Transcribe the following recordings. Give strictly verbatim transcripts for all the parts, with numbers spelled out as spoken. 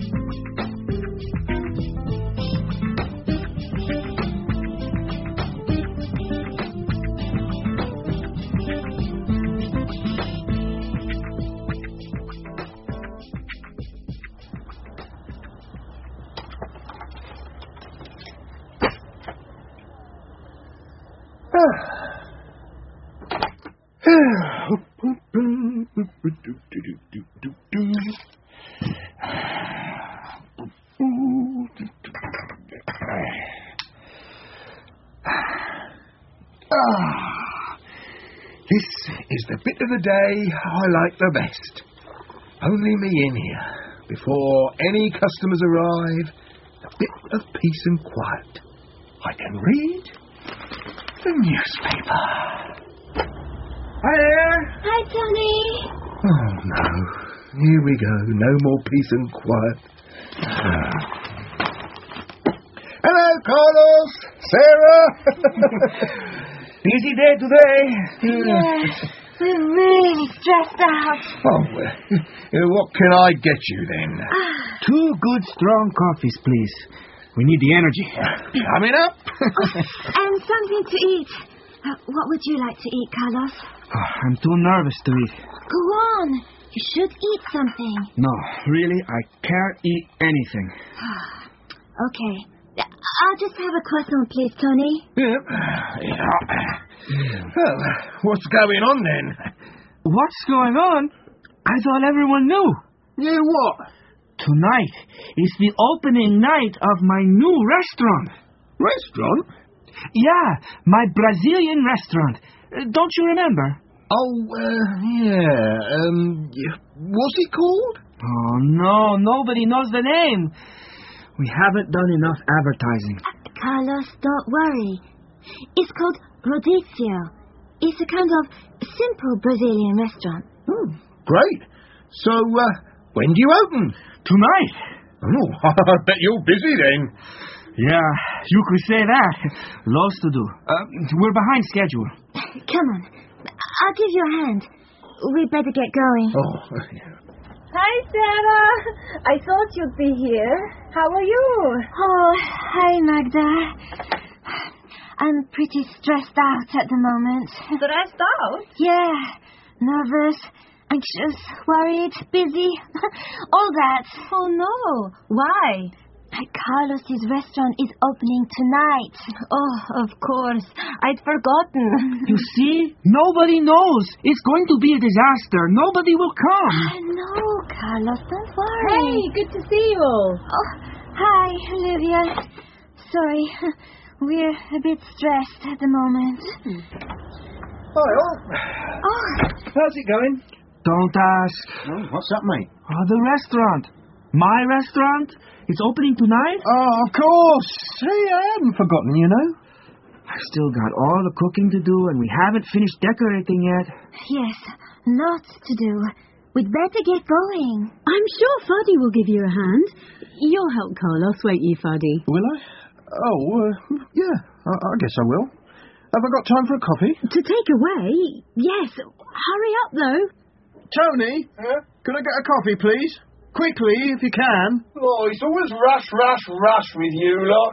This is the bit of the day I like the best. Only me in here. Before any customers arrive, a bit of peace and quiet. I can read the newspaper. Hi there. Hi, Tony. Oh, no. Here we go. No more peace and quiet. Ah. Hello, Carlos. Sarah. Busy day today. Yes, we're really stressed out. Oh, well, what can I get you then? Two good strong coffees, please. We need the energy. Coming up. And something to eat. Uh, what would you like to eat, Carlos? Oh, I'm too nervous to eat. Go on. You should eat something. No, really, I can't eat anything. Okay. I'll just have a croissant, please, Tony. Yep. Yeah. Well, what's going on then? What's going on? I thought everyone knew. Yeah, what? Tonight is the opening night of my new restaurant. Restaurant? Yeah, my Brazilian restaurant. Uh, don't you remember? Oh, uh, yeah. Um, what's it called? Oh, no, nobody knows the name. We haven't done enough advertising. Uh, Carlos, don't worry. It's called Rodizio. It's a kind of simple Brazilian restaurant. Oh, great. So, uh, when do you open? Tonight. Oh, I bet you're busy then. Yeah, you could say that. Lots to do. Uh, we're behind schedule. Come on. I'll give you a hand. We better get going. Oh, yeah. Hi, Sarah. I thought you'd be here. How are you? Oh, hi, Magda. I'm pretty stressed out at the moment. Stressed out? Yeah. Nervous, anxious, worried, busy. All that. Oh, no. Why? Carlos's restaurant is opening tonight. Oh, of course. I'd forgotten. You see? Nobody knows. It's going to be a disaster. Nobody will come. No, Carlos, don't worry. Hey, good to see you. Oh, hi, Olivia. Sorry, we're a bit stressed at the moment. Hi, all. Oh. How's it going? Don't ask. Oh, what's up, mate? Oh, the restaurant. My restaurant? It's opening tonight? Oh, of course. Hey, I haven't forgotten, you know. I've still got all the cooking to do, and we haven't finished decorating yet. Yes, lots to do. We'd better get going. I'm sure Fuddy will give you a hand. You'll help Carlos, won't you, Fuddy? Will I? Oh, uh, yeah, I, I guess I will. Have I got time for a coffee? To take away? Yes. Hurry up, though. Tony, huh? Can I get a coffee, please? Quickly, if you can. Oh, it's always rush, rush, rush with you lot.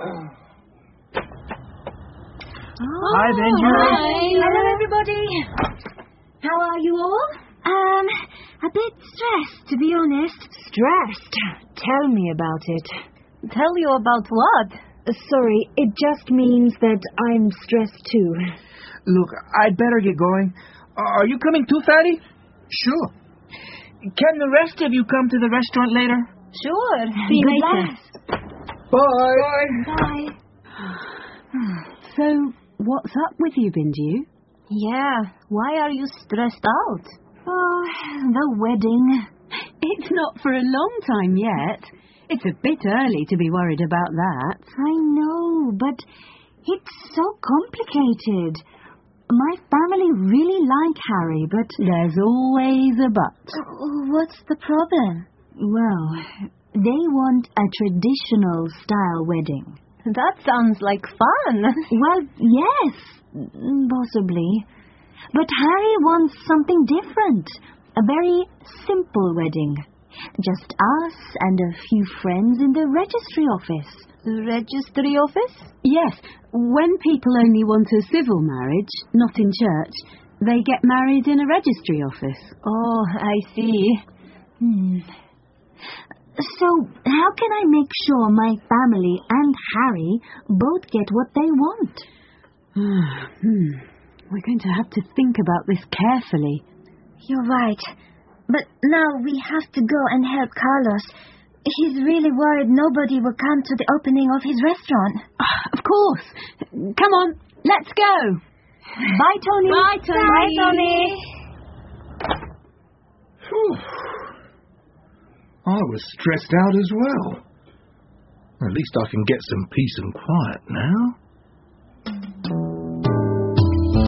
Oh, Hi, Benji. Hi. Hello, everybody. How are you all? Um, a bit stressed, to be honest. Stressed? Tell me about it. Tell you about what? Uh, sorry, it just means that I'm stressed too. Look, I'd better get going. Are you coming too, Fatty? Sure. Can the rest of you come to the restaurant later? Sure. See you Good later. luck. Bye. Bye. So, what's up with you, Benji? Yeah, why are you stressed out? Oh, the wedding. It's not for a long time yet. It's a bit early to be worried about that. I know, but it's so complicated. My family really like Harry, but... There's always a but. What's the problem? Well, they want a traditional style wedding. That sounds like fun. Well, yes, possibly. But Harry wants something different. A very simple wedding. Just us and a few friends in the registry office. The registry office? Yes. When people only want a civil marriage, not in church, they get married in a registry office. Oh, I see. Hmm. So, how can I make sure my family and Harry both get what they want? hmm. We're going to have to think about this carefully. You're right. But now we have to go and help Carlos. He's really worried nobody will come to the opening of his restaurant. Ah, of course. Come on, let's go. Bye, Tony. Bye, Tony. Bye, Tony. Whew. I was stressed out as well. At least I can get some peace and quiet now.